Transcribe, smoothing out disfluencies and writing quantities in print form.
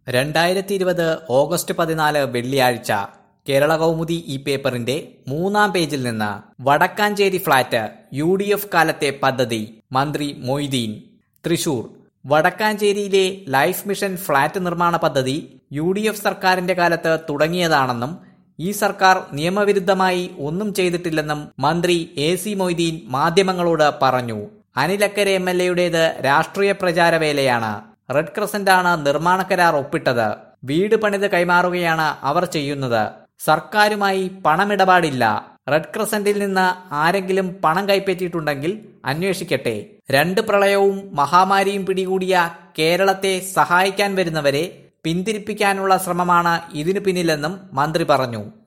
2020 August 14 വെള്ളിയാഴ്ച കേരള കൗമുദി ഈ പേപ്പറിന്റെ 3-ാം പേജിൽ നിന്ന് വടക്കാഞ്ചേരി ഫ്ളാറ്റ് UDF കാലത്തെ പദ്ധതി മന്ത്രി മൊയ്തീൻ. തൃശൂർ വടക്കാഞ്ചേരിയിലെ ലൈഫ് മിഷൻ ഫ്ളാറ്റ് നിർമ്മാണ പദ്ധതി UDF സർക്കാരിന്റെ കാലത്ത് തുടങ്ങിയതാണെന്നും ഈ സർക്കാർ നിയമവിരുദ്ധമായി ഒന്നും ചെയ്തിട്ടില്ലെന്നും മന്ത്രി AC മൊയ്തീൻ മാധ്യമങ്ങളോട് പറഞ്ഞു. അനിലക്കര MLAയുടേത് രാഷ്ട്രീയ പ്രചാരവേലയാണ്. റെഡ് ക്രസന്റാണ് നിർമ്മാണ കരാർ ഒപ്പിട്ടത്. വീട് പണിത് കൈമാറുകയാണ് അവർ ചെയ്യുന്നത്. സർക്കാരുമായി പണമിടപാടില്ല. റെഡ് ക്രസന്റിൽ നിന്ന് ആരെങ്കിലും പണം കൈപ്പറ്റിയിട്ടുണ്ടെങ്കിൽ അന്വേഷിക്കട്ടെ. 2 പ്രളയവും മഹാമാരിയും പിടികൂടിയ കേരളത്തെ സഹായിക്കാൻ വരുന്നവരെ പിന്തിരിപ്പിക്കാനുള്ള ശ്രമമാണ് ഇതിനു പിന്നിലെന്നും മന്ത്രി പറഞ്ഞു.